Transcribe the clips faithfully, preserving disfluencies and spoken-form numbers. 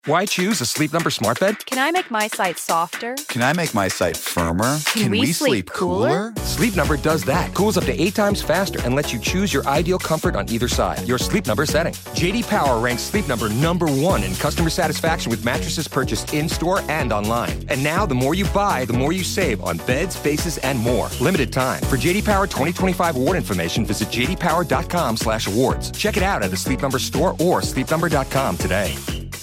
Why choose a Sleep Number smart bed? Can I make my site softer? Can I make my site firmer? Can, Can we, we sleep, sleep cooler? cooler? Sleep Number does that. Cools up to eight times faster and lets you choose your ideal comfort on either side. Your Sleep Number setting. J D Power ranks Sleep Number number one in customer satisfaction with mattresses purchased in-store and online. And now, the more you buy, the more you save on beds, bases, and more. Limited time. For J D Power twenty twenty-five award information, visit j d power dot com slash awards. Check it out at a Sleep Number store or sleep number dot com today.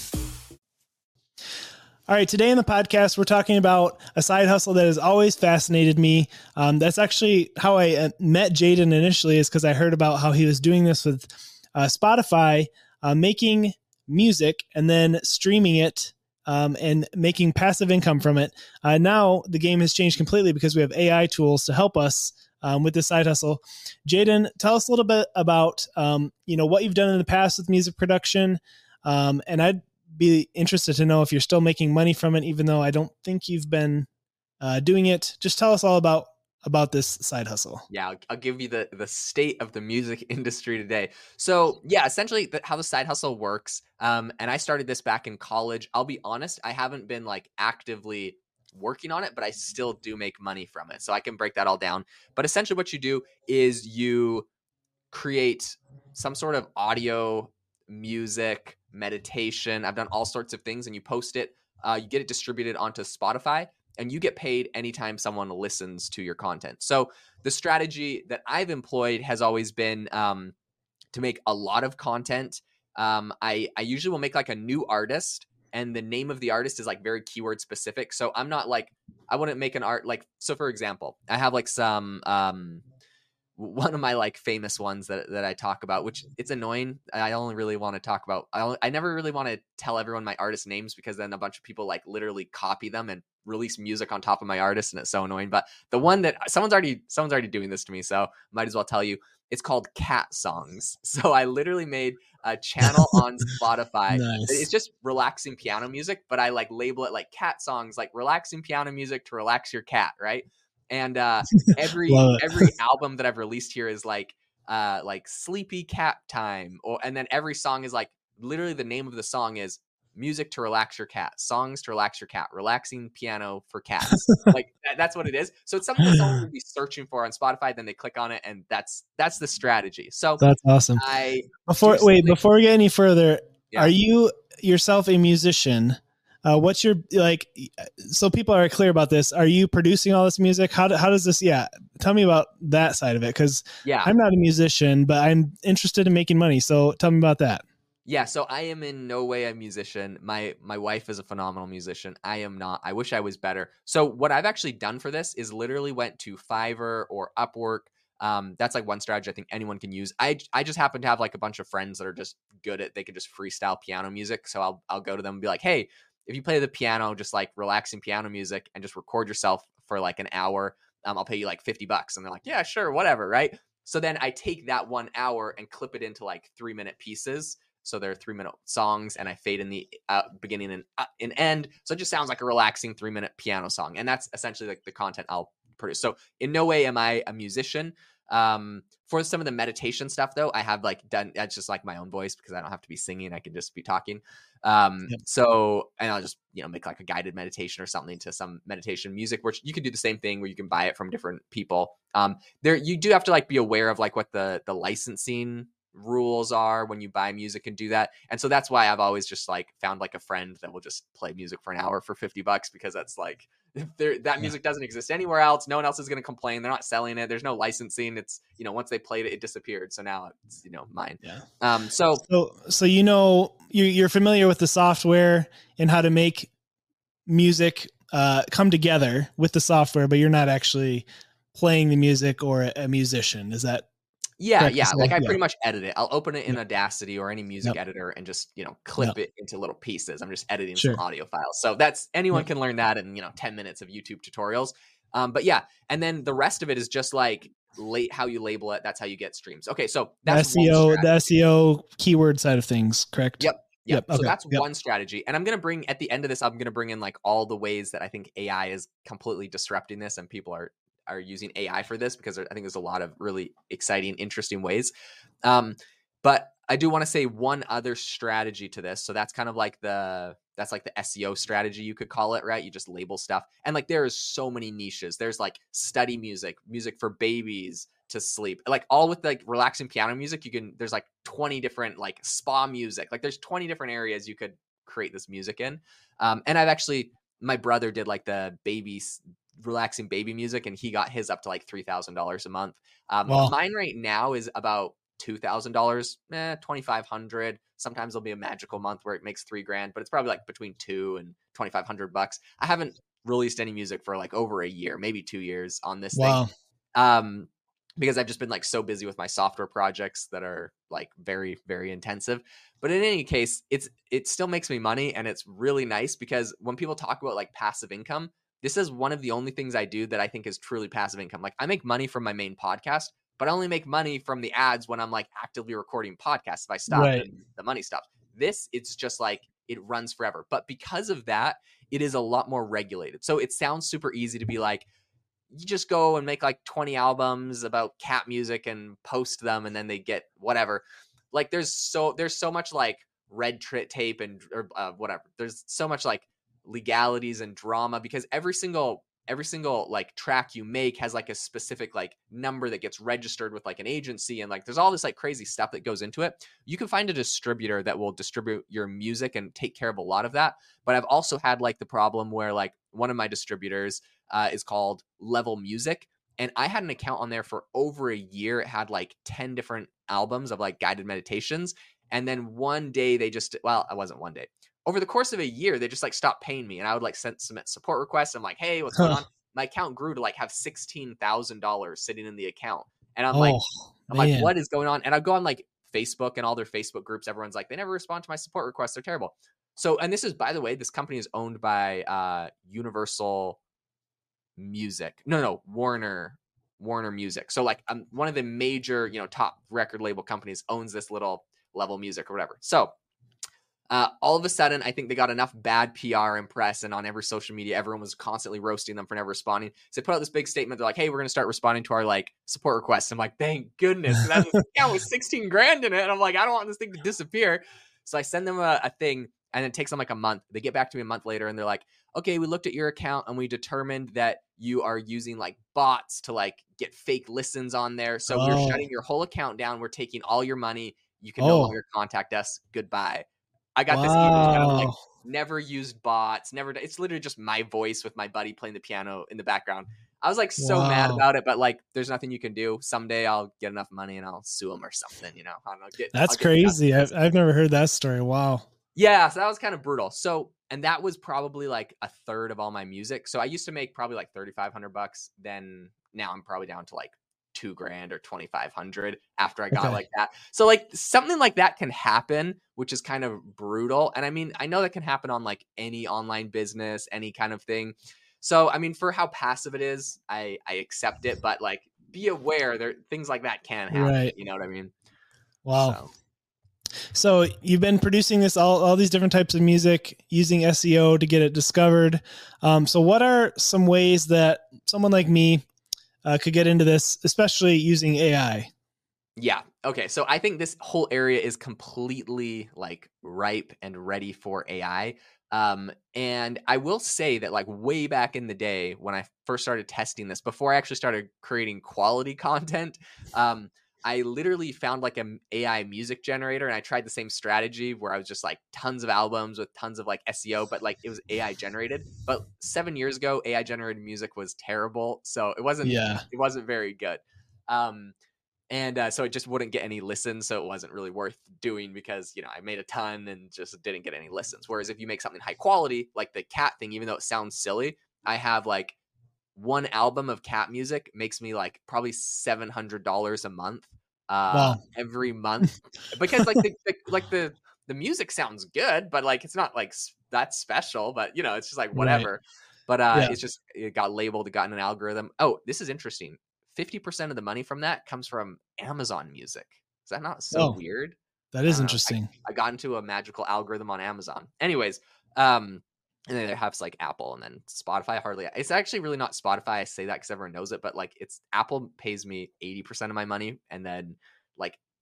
All right, today in the podcast, we're talking about a side hustle that has always fascinated me. Um, that's actually how I uh, met Jaden initially, is because I heard about how he was doing this with uh, Spotify, uh, making music and then streaming it um, and making passive income from it. Uh, now the game has changed completely because we have A I tools to help us um, with this side hustle. Jaden, tell us a little bit about um, you know what you've done in the past with music production, um, and I'd be interested to know if you're still making money from it, even though I don't think you've been uh, doing it. Just tell us all about about this side hustle. Yeah, I'll, I'll give you the the state of the music industry today. So yeah, essentially the, how the side hustle works. Um, and I started this back in college. I'll be honest, I haven't been like actively working on it, but I still do make money from it. So I can break that all down. But essentially what you do is you create some sort of audio, music, meditation. I've done all sorts of things, and you post it. Uh, you get it distributed onto Spotify, and you get paid anytime someone listens to your content. So the strategy that I've employed has always been um, to make a lot of content. Um, I, I usually will make like a new artist, and the name of the artist is like very keyword specific. So I'm not like, I wouldn't make an art like, so for example, I have like some, um, one of my like famous ones that, that I talk about, which it's annoying. I only really want to talk about, I, only, I never really want to tell everyone my artist names, because then a bunch of people like literally copy them and release music on top of my artist. And it's so annoying. But the one that someone's already, someone's already doing this to me, so might as well tell you, it's called Cat Songs. So I literally made a channel on Spotify. Nice. It's just relaxing piano music, but I like label it like Cat Songs, like relaxing piano music to relax your cat. Right. And uh, every every album that I've released here is like uh, like Sleepy Cat Time, or and then every song is like literally the name of the song is Music to Relax Your Cat, Songs to Relax Your Cat, Relaxing Piano for Cats. Like that, that's what it is. So it's something that someone would be searching for on Spotify. Then they click on it, and that's that's the strategy. So that's awesome. I before wait before we get any further, yeah. Are you yourself a musician? Uh, what's your, like, so people are clear about this. Are you producing all this music? How do, how does this, yeah, tell me about that side of it. Cause yeah. I'm not a musician, but I'm interested in making money. So tell me about that. Yeah. So I am in no way a musician. My, my wife is a phenomenal musician. I am not. I wish I was better. So what I've actually done for this is literally went to Fiverr or Upwork. Um, that's like one strategy I think anyone can use. I, I just happen to have like a bunch of friends that are just good at, they can just freestyle piano music. So I'll, I'll go to them and be like, hey, if you play the piano, just like relaxing piano music and just record yourself for like an hour, um, I'll pay you like fifty bucks. And they're like, yeah, sure, whatever. Right. So then I take that one hour and clip it into like three minute pieces. So they're three minute songs, and I fade in the uh, beginning and, uh, and end. So it just sounds like a relaxing three minute piano song. And that's essentially like the content I'll produce. So in no way am I a musician. Um, for some of the meditation stuff though, I have like done, that's just like my own voice because I don't have to be singing. I can just be talking. Um, yep. So, and I'll just, you know, make like a guided meditation or something to some meditation music, which you can do the same thing where you can buy it from different people. Um, there, you do have to like be aware of like what the, the licensing rules are when you buy music and do that. And so that's why I've always just like found like a friend that will just play music for an hour for fifty bucks, because that's like, there, that music doesn't exist anywhere else. No one else is going to complain. They're not selling it. There's no licensing. It's, you know, once they played it, it disappeared. So now it's, you know, mine. Yeah. Um, so, so, so, you know, you're, you're familiar with the software and how to make music uh, come together with the software, but you're not actually playing the music or a, a musician. Is that? Yeah, correct? yeah. So, like I yeah. pretty much edit it. I'll open it in Yep. Audacity or any music Yep. editor and just, you know, clip Yep. it into little pieces. I'm just editing Sure. some audio files. So that's, anyone Yep. can learn that in, you know, ten minutes of YouTube tutorials. Um, but yeah, and then the rest of it is just like late how you label it. That's how you get streams. Okay, so that's S E O, one the S E O keyword side of things, correct? Yep. Yep. Yep. So Okay. that's Yep. one strategy. And I'm going to bring, at the end of this, I'm going to bring in like all the ways that I think A I is completely disrupting this, and people are are using A I for this, because I think there's a lot of really exciting, interesting ways. Um, but I do want to say one other strategy to this. So that's kind of like the, that's like the S E O strategy, you could call it, right? You just label stuff. And like, there is so many niches. There's like study music, music for babies to sleep, like all with like relaxing piano music. You can, there's like twenty different like spa music. Like there's twenty different areas you could create this music in. Um, and I've actually, my brother did like the baby relaxing baby music, and he got his up to like three thousand dollars a month. Um, Wow. Mine right now is about two thousand dollars, eh, twenty-five hundred. Sometimes there'll be a magical month where it makes three grand, but it's probably like between two and twenty-five hundred bucks. I haven't released any music for like over a year, maybe two years on this Wow. thing. Um, because I've just been like so busy with my software projects that are like very, very intensive. But in any case, it's, it still makes me money, and it's really nice because when people talk about like passive income, this is one of the only things I do that I think is truly passive income. Like I make money from my main podcast, but I only make money from the ads when I'm like actively recording podcasts. If I stop, Right. then the money stops. This, it's just like, it runs forever. But because of that, it is a lot more regulated. So it sounds super easy to be like, you just go and make like twenty albums about cat music and post them, and then they get whatever. Like there's so, there's so much like red tri- tape and or uh, whatever. There's so much like legalities and drama because every single every single like track you make has like a specific like number that gets registered with like an agency, and like there's all this like crazy stuff that goes into it. You can find a distributor that will distribute your music and take care of a lot of that. But I've also had like the problem where like one of my distributors uh, is called Level Music, and I had an account on there for over a year. It had like ten different albums of like guided meditations, and then one day they just, well, I wasn't one day. Over the course of a year, they just like stopped paying me, and I would like send submit support requests. I'm like, hey, what's going on? My account grew to like have sixteen thousand dollars sitting in the account. And I'm Oh, like, I'm man. like, what is going on? And I go on like Facebook and all their Facebook groups. Everyone's like, they never respond to my support requests. They're terrible. So, and this is, by the way, this company is owned by uh, Universal Music. No, no, Warner, Warner Music. So like um, one of the major, you know, top record label companies owns this little Level Music or whatever. So Uh, all of a sudden, I think they got enough bad P R and press, and on every social media, everyone was constantly roasting them for never responding. So they put out this big statement. They're like, hey, we're going to start responding to our like support requests. I'm like, thank goodness. And that account was sixteen grand in it. And I'm like, I don't want this thing to disappear. So I send them a, a thing, and it takes them like a month. They get back to me a month later, and they're like, okay, we looked at your account, and we determined that you are using like bots to like get fake listens on there. So Oh. we're shutting your whole account down. We're taking all your money. You can no Oh. longer contact us. Goodbye. I got this email kind of like, Wow. never used bots, never. It's literally just my voice with my buddy playing the piano in the background. I was like so mad Wow. about it, but like, there's nothing you can do. Someday I'll get enough money and I'll sue them or something. You know, I don't know. Get, That's I'll get crazy. justice. I've, I've never heard that story. Wow. Yeah, so that was kind of brutal. So, and that was probably like a third of all my music. So I used to make probably like thirty-five hundred bucks. Then now I'm probably down to like two grand or twenty-five hundred after I got Okay. like that. So like something like that can happen, which is kind of brutal. And I mean, I know that can happen on like any online business, any kind of thing. So, I mean, for how passive it is, I, I accept it, but like be aware there things like that can happen. Right. You know what I mean? Wow. So, So you've been producing this all, all these different types of music using S E O to get it discovered. Um, so what are some ways that someone like me uh, could get into this, especially using A I? yeah. Okay. So I think this whole area is completely like ripe and ready for A I. Um, and I will say that like way back in the day when I first started testing this, before I actually started creating quality content, um, I literally found like an A I music generator, and I tried the same strategy where I was just like tons of albums with tons of like S E O, but like it was A I generated. But seven years ago, A I generated music was terrible. So it wasn't, Yeah. it wasn't very good. Um, And uh, so it just wouldn't get any listens. So it wasn't really worth doing because, you know, I made a ton and just didn't get any listens. Whereas if you make something high quality, like the cat thing, even though it sounds silly, I have like one album of cat music makes me like probably seven hundred dollars a month uh, Wow. every month because like the, the, like the, the music sounds good, but like, it's not like s- that special, but you know, it's just like whatever. But uh, Yeah. it's just, it got labeled, it got in an algorithm. Oh, this is interesting. fifty percent of the money from that comes from Amazon Music. Is that not so Oh, weird? That is I don't know. interesting. I got into a magical algorithm on Amazon. Anyways, um, and then they have like Apple and then Spotify. Hardly, it's actually really not Spotify. I say that because everyone knows it, but like it's Apple pays me eighty percent of my money, and then like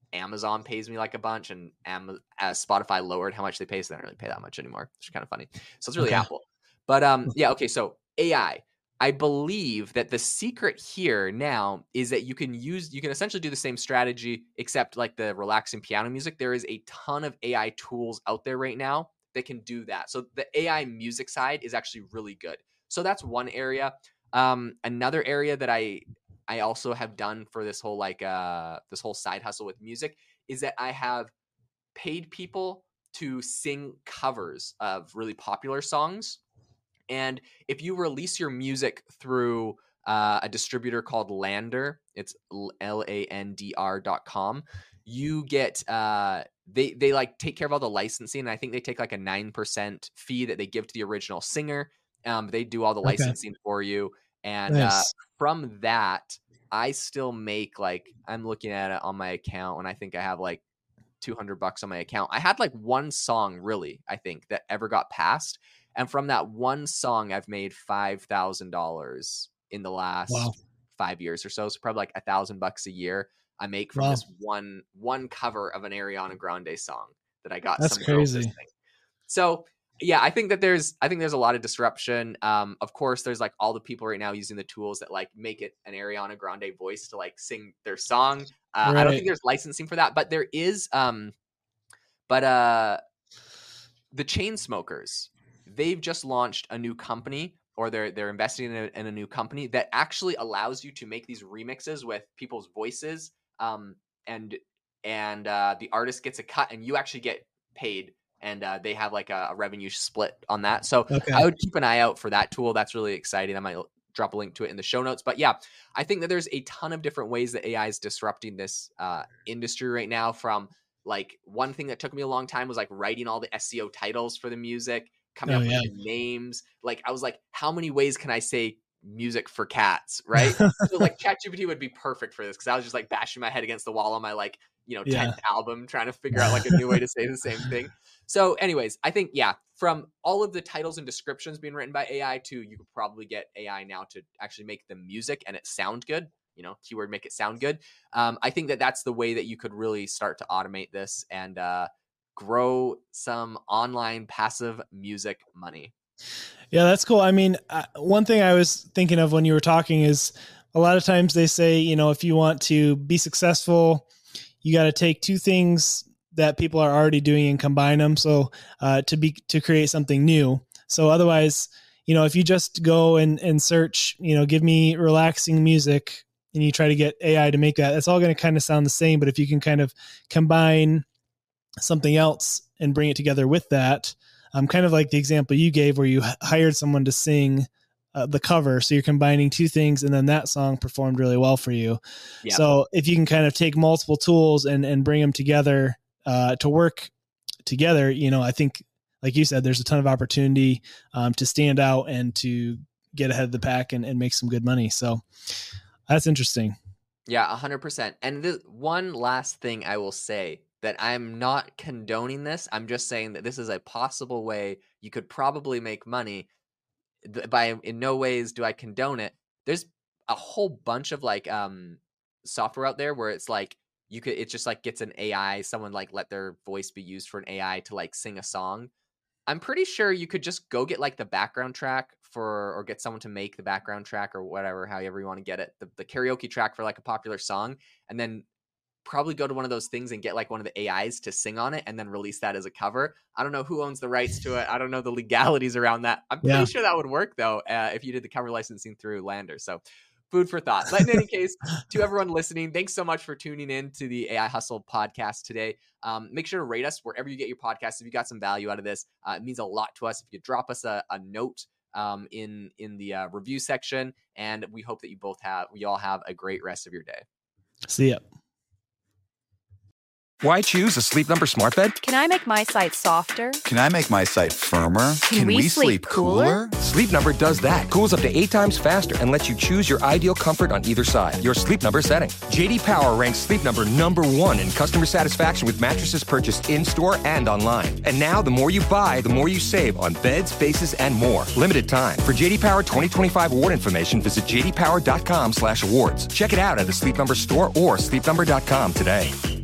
Amazon pays me like a bunch, and Am- uh, Spotify lowered how much they pay, so they don't really pay that much anymore, which is kind of funny. So it's really Okay. Apple. But um, yeah, okay. So A I. I believe that the secret here now is that you can use, you can essentially do the same strategy, except like the relaxing piano music. There is a ton of A I tools out there right now that can do that. So the A I music side is actually really good. So that's one area. Um, another area that I I also have done for this whole like uh, this whole side hustle with music is that I have paid people to sing covers of really popular songs. And if you release your music through uh, a distributor called Lander, it's L A N D R dot com, you get, uh, they, they like take care of all the licensing. And I think they take like a nine percent fee that they give to the original singer. Um, they do all the Okay. licensing for you. And Nice. uh, from that, I still make like, I'm looking at it on my account, and I think I have like two hundred bucks on my account. I had like one song really, I think, that ever got passed. And from that one song, I've made five thousand dollars in the last Wow. five years or so. So probably like a thousand bucks a year I make from Wow. this one, one cover of an Ariana Grande song that I got. That's some girl to crazy. sing. So yeah, I think that there's, I think there's a lot of disruption. Um, of course, there's like all the people right now using the tools that like make it an Ariana Grande voice to like sing their song. Uh, I don't Right. think there's licensing for that, but there is, um, but uh, the Chainsmokers, they've just launched a new company, or they're they're investing in a, in a new company that actually allows you to make these remixes with people's voices, um, and and uh, the artist gets a cut, and you actually get paid, and uh, they have like a, a revenue split on that. So Okay. I would keep an eye out for that tool. That's really exciting. I might drop a link to it in the show notes. But yeah, I think that there's a ton of different ways that A I is disrupting this uh, industry right now. From like, one thing that took me a long time was like writing all the S E O titles for the music, coming Oh, up yeah. with the names. Like I was like, how many ways can I say music for cats, right? So like ChatGPT would be perfect for this, because I was just like bashing my head against the wall on my like, you know, Yeah. tenth album, trying to figure out like a new way to say the same thing. So anyways, I think, yeah, from all of the titles and descriptions being written by A I to, you could probably get A I now to actually make the music and it sound good, you know, keyword, make it sound good. Um, I think that that's the way that you could really start to automate this and uh, grow some online passive music money. Yeah, that's cool. I mean, uh, one thing I was thinking of when you were talking is a lot of times they say, you know, if you want to be successful, you got to take two things that people are already doing and combine them. So uh, to be to create something new. So otherwise, you know, if you just go and, and search, you know, give me relaxing music, and you try to get A I to make that, it's all going to kind of sound the same. But if you can kind of combine something else and bring it together with that, um, kind of like the example you gave where you h- hired someone to sing uh, the cover. So you're combining two things, and then that song performed really well for you. Yeah. So if you can kind of take multiple tools and, and bring them together uh, to work together, you know, I think, like you said, there's a ton of opportunity um, to stand out and to get ahead of the pack and, and make some good money. So that's interesting. Yeah, one hundred percent. And the one last thing I will say, that I'm not condoning this. I'm just saying that this is a possible way you could probably make money. Th- By in no ways do I condone it. There's a whole bunch of like um software out there where it's like you could, it just like gets an A I, someone like let their voice be used for an A I to like sing a song. I'm pretty sure you could just go get like the background track for, or get someone to make the background track or whatever, however you want to get it, the, the karaoke track for like a popular song, and then probably go to one of those things and get like one of the A Is to sing on it and then release that as a cover. I don't know who owns the rights to it. I don't know the legalities around that. I'm pretty Yeah. sure that would work though, uh, if you did the cover licensing through Lander. So food for thought. But in any case, to everyone listening, thanks so much for tuning in to the A I Hustle podcast today. Um, make sure to rate us wherever you get your podcasts. If you got some value out of this, uh, it means a lot to us. If you could drop us a, a note um, in, in the uh, review section, and we hope that you both have, we all have a great rest of your day. See ya. Why choose a Sleep Number smart bed? Can I make my site softer? Can I make my site firmer? Can we sleep cooler? Sleep Number does that. Cools up to eight times faster and lets you choose your ideal comfort on either side. Your Sleep Number setting. J D Power ranks Sleep Number number one in customer satisfaction with mattresses purchased in-store and online. And now, the more you buy, the more you save on beds, bases, and more. Limited time. For J D Power twenty twenty-five award information, visit j d power dot com slash awards. Check it out at the Sleep Number store or sleep number dot com today.